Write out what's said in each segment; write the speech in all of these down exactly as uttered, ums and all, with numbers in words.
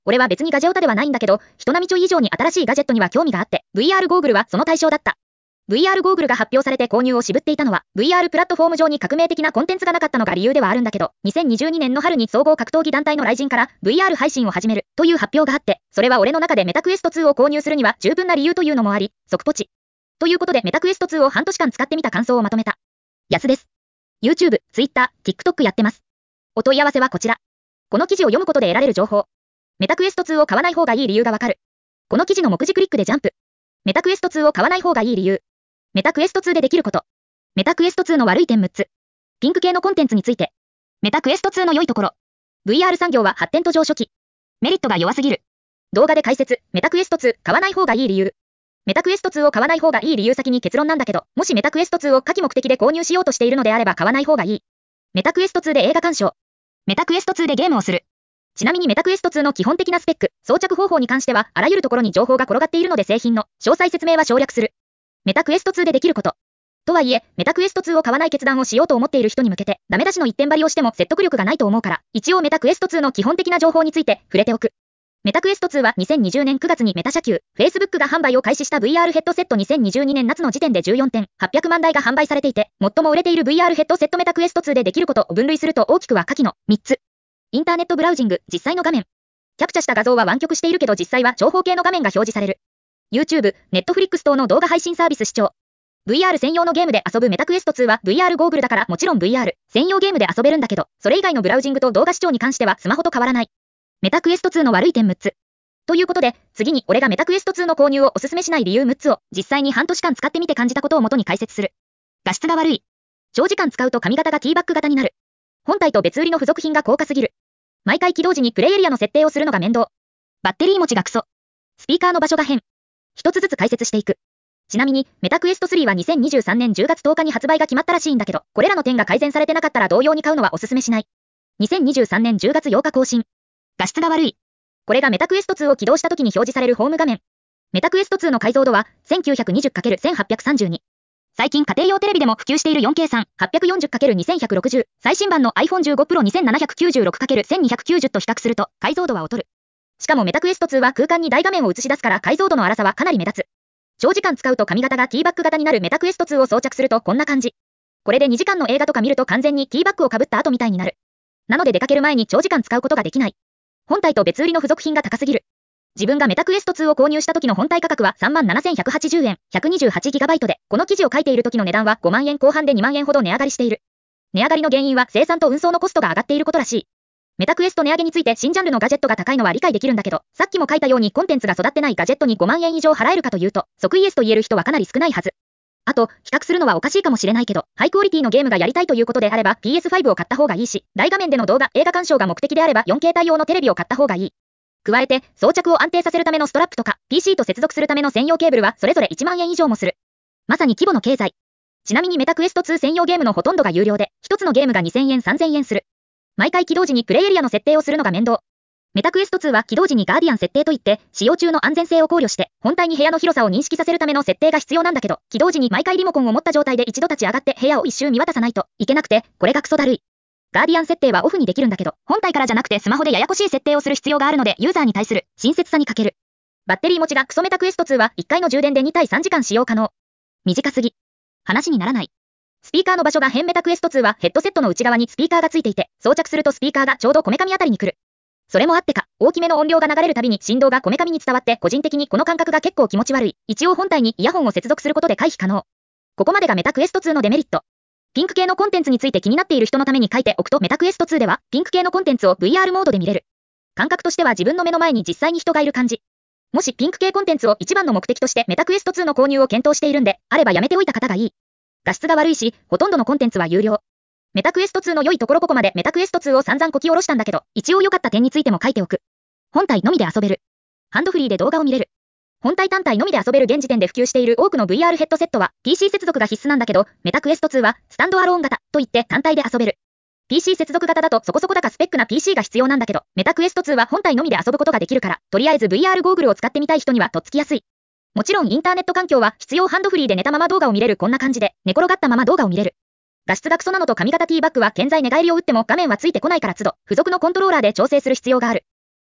俺は別にガジェオタではないんだけど、人並みちょい以上に新しいガジェットには興味があって、ブイアール ゴーグルはその対象だった。ブイアール ゴーグルが発表されて購入を渋っていたのは、ブイアール プラットフォーム上に革命的なコンテンツがなかったのが理由ではあるんだけど、にせんにじゅうにねんの春に総合格闘技団体のライジンから ブイアール 配信を始めるという発表があって、それは俺の中でメタクエストツーを購入するには十分な理由というのもあり、即ポチ。ということでメタクエストツーを半年間使ってみた感想をまとめた。安です。YouTube、Twitter、TikTok やってます。お問い合わせはこちら。この記事を読むことで得られる情報。メタクエストツーを買わない方がいい理由がわかる。この記事の目次クリックでジャンプ。メタクエストツーを買わない方がいい理由。メタクエストツーでできること。メタクエストツーの悪い点むっつ。ピンク系のコンテンツについて。メタクエストツーの良いところ。ブイアール 産業は発展途上初期。メリットが弱すぎる。動画で解説。メタクエストツー買わない方がいい理由。メタクエストツーを買わない方がいい理由先に結論なんだけど、もしメタクエストツーを下記目的で購入しようとしているのであれば買わない方がいい。メタクエストツーで映画鑑賞。メタクエストツーでゲームをする。ちなみにメタクエストツーの基本的なスペック、装着方法に関してはあらゆるところに情報が転がっているので製品の詳細説明は省略する。メタクエストツーでできること。とはいえ、メタクエストツーを買わない決断をしようと思っている人に向けて、ダメ出しの一点張りをしても説得力がないと思うから、一応メタクエストツーの基本的な情報について触れておく。メタクエストツーはにせんにじゅうねんくがつにメタ社級、Facebook が販売を開始した ブイアール ヘッドセットにせんにじゅうにねん夏の時点でじゅうよんてんはっぴゃくまんだいが販売されていて、最も売れている ブイアール ヘッドセットメタクエストツーでできることを分類すると大きくは下記のみっつ。インターネットブラウジング、実際の画面。キャプチャした画像は湾曲しているけど実際は長方形の画面が表示される。YouTube、Netflix 等の動画配信サービス視聴。ブイアール 専用のゲームで遊ぶメタクエストツーは ブイアール ゴーグルだからもちろん ブイアール 専用ゲームで遊べるんだけど、それ以外のブラウジングと動画視聴に関してはスマホと変わらない。メタクエストツーの悪い点むっつ。ということで、次に俺がメタクエストツーの購入をおすすめしない理由むっつを実際に半年間使ってみて感じたことを元に解説する。画質が悪い。長時間使うと髪型がティーバッグ型になる。本体と別売りの付属品が高価すぎる。毎回起動時にプレイエリアの設定をするのが面倒。バッテリー持ちがクソ。スピーカーの場所が変。一つずつ解説していく。ちなみに、メタクエストスリーはにせんにじゅうさんねんじゅうがつとおかに発売が決まったらしいんだけど、これらの点が改善されてなかったら同様に買うのはおすすめしない。にせんにじゅうさんねんじゅうがつようか更新。画質が悪い。これがメタクエストツーを起動した時に表示されるホーム画面。メタクエストツーの解像度は せんきゅうひゃくにじゅうかけるせんはっぴゃくさんじゅうに。最近家庭用テレビでも普及している よんケー さん、はっぴゃくよんじゅうかけるにせんひゃくろくじゅう、最新版の アイフォンじゅうごプロにせんななひゃくきゅうじゅうろくかけるせんにひゃくきゅうじゅう と比較すると解像度は劣る。しかもメタクエストツーは空間に大画面を映し出すから解像度の荒さはかなり目立つ。長時間使うと髪型がティーバッグ型になるメタクエストツーを装着するとこんな感じ。これでにじかんの映画とか見ると完全にティーバッグを被った後みたいになる。なので出かける前に長時間使うことができない。本体と別売りの付属品が高すぎる。自分がメタクエストツーを購入した時の本体価格は さんまんななせんひゃくはちじゅうえん、ひゃくにじゅうはちギガバイト で、この記事を書いている時の値段はごまんえんこう半でにまんえんほど値上がりしている。値上がりの原因は生産と運送のコストが上がっていることらしい。メタクエスト値上げについて新ジャンルのガジェットが高いのは理解できるんだけど、さっきも書いたようにコンテンツが育ってないガジェットにごまんえん以上払えるかというと、即イエスと言える人はかなり少ないはず。あと、比較するのはおかしいかもしれないけど、ハイクオリティのゲームがやりたいということであれば ピーエスファイブ を買った方がいいし、大画面での動画、映画鑑賞が目的であれば よんケー 対応のテレビを買った方がいい。加えて、装着を安定させるためのストラップとか、ピーシー と接続するための専用ケーブルはそれぞれいちまんえん以上もする。まさに規模の経済。ちなみにメタクエストツー専用ゲームのほとんどが有料で、一つのゲームがにせんえんさんぜんえんする。毎回起動時にプレイエリアの設定をするのが面倒。メタクエストツーは起動時にガーディアン設定といって、使用中の安全性を考慮して、本体に部屋の広さを認識させるための設定が必要なんだけど、起動時に毎回リモコンを持った状態で一度立ち上がって部屋を一周見渡さないといけなくて、これがクソだるい。ガーディアン設定はオフにできるんだけど、本体からじゃなくてスマホでややこしい設定をする必要があるので、ユーザーに対する親切さに欠ける。バッテリー持ちがクソメタクエストツーはいっかいの充電でにたいさんじかん使用可能。短すぎ。話にならない。スピーカーの場所が変メタクエストツーはヘッドセットの内側にスピーカーがついていて、装着するとスピーカーがちょうどこめかみあたりに来る。それもあってか、大きめの音量が流れるたびに振動がこめかみに伝わって個人的にこの感覚が結構気持ち悪い。一応本体にイヤホンを接続することで回避可能。ここまでがメタクエストツーのデメリット。ピンク系のコンテンツについて気になっている人のために書いておくとメタクエストツーではピンク系のコンテンツを ブイアール モードで見れる。感覚としては自分の目の前に実際に人がいる感じ。もしピンク系コンテンツを一番の目的としてメタクエストツーの購入を検討しているんで、あればやめておいた方がいい。画質が悪いし、ほとんどのコンテンツは有料。メタクエストツーの良いところここまでメタクエストツーを散々こき下ろしたんだけど、一応良かった点についても書いておく。本体のみで遊べる。ハンドフリーで動画を見れる。本体単体のみで遊べる現時点で普及している多くの ブイアール ヘッドセットは ピーシー 接続が必須なんだけど、メタクエストツーはスタンドアローン型といって単体で遊べる。ピーシー 接続型だとそこそこ高スペックな ピーシー が必要なんだけど、メタクエストツーは本体のみで遊ぶことができるから、とりあえず ブイアール ゴーグルを使ってみたい人にはとっつきやすい。もちろんインターネット環境は必要ハンドフリーで寝たまま動画を見れるこんな感じで、寝転がったまま動画を見れる。画質がクソなのと髪型ティーバッグは健在寝返りを打っても画面はついてこないから都度、付属のコントローラーで調整する必要がある。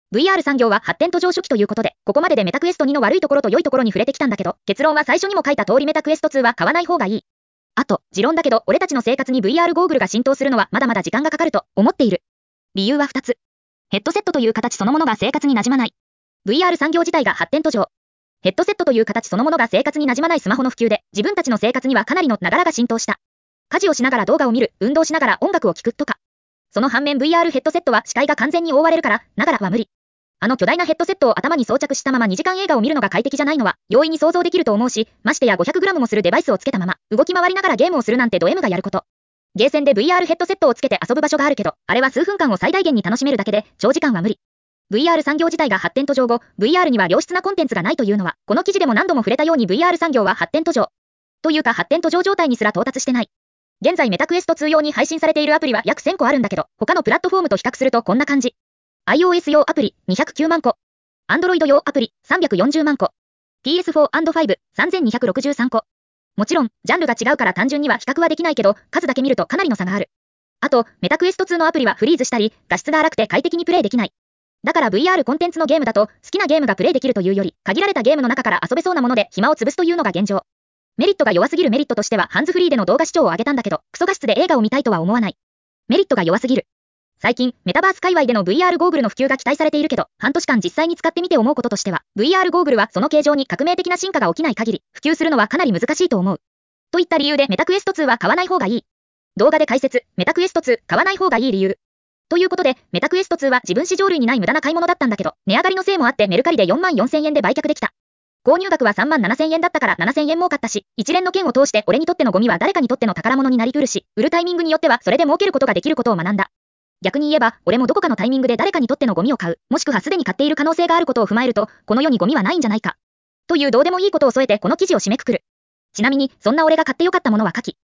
ブイアール 産業は発展途上初期ということで、ここまででメタクエストにの悪いところと良いところに触れてきたんだけど、結論は最初にも書いた通りメタクエストツーは買わない方がいい。あと、持論だけど、俺たちの生活に ブイアール ゴーグルが浸透するのはまだまだ時間がかかると思っている。理由はふたつ。ヘッドセットという形そのものが生活に馴染まない。ブイアール 産業自体が発展途上。ヘッドセットという形そのものが生活に馴染まないスマホの普及で、自分たちの生活にはかなりのながらが浸透した。家事をしながら動画を見る、運動しながら音楽を聴くとか。その反面 ブイアール ヘッドセットは視界が完全に覆われるから、ながらは無理。あの巨大なヘッドセットを頭に装着したままにじかん映画を見るのが快適じゃないのは、容易に想像できると思うし、ましてや ごひゃくグラム もするデバイスをつけたまま、動き回りながらゲームをするなんてド M がやること。ゲーセンで ブイアール ヘッドセットをつけて遊ぶ場所があるけど、あれは数分間を最大限に楽しめるだけで、長時間は無理。ブイアール 産業自体が発展途上後、ブイアール には良質なコンテンツがないというのは、この記事でも何度も触れたように ブイアール 産業は発展途上。というか発展途上状態にすら到達してない。現在メタクエストツー用に配信されているアプリは約せんこあるんだけど、他のプラットフォームと比較するとこんな感じ。iOS 用アプリにひゃくきゅうまんこ。Android 用アプリさんびゃくよんじゅうまんこ。ピーエスフォーアンドファイブ さんぜんにひゃくろくじゅうさんこ。もちろん、ジャンルが違うから単純には比較はできないけど、数だけ見るとかなりの差がある。あと、メタクエストツーのアプリはフリーズしたり、画質が荒くて快適にプレイできない。だから ブイアール コンテンツのゲームだと、好きなゲームがプレイできるというより、限られたゲームの中から遊べそうなもので暇を潰すというのが現状。メリットが弱すぎるメリットとしてはハンズフリーでの動画視聴を上げたんだけど、クソ画質で映画を見たいとは思わない。メリットが弱すぎる。最近、メタバース界隈での ブイアール ゴーグルの普及が期待されているけど、半年間実際に使ってみて思うこととしては、ブイアール ゴーグルはその形状に革命的な進化が起きない限り、普及するのはかなり難しいと思う。といった理由でメタクエストツーは買わない方がいい。動画で解説、メタクエストツー買わない方がいい理由。ということで、メタクエストツーは自分市場類にない無駄な買い物だったんだけど、値上がりのせいもあってメルカリでよんまんよんせんえんで売却できた。購入額はさんまんななせんえんだったからななせんえん儲かったし、一連の件を通して俺にとってのゴミは誰かにとっての宝物になり得るし、売るタイミングによってはそれで儲けることができることを学んだ。逆に言えば、俺もどこかのタイミングで誰かにとってのゴミを買う、もしくはすでに買っている可能性があることを踏まえると、この世にゴミはないんじゃないか。というどうでもいいことを添えてこの記事を締めくくる。ちなみに、そんな俺が買ってよかったものは下記。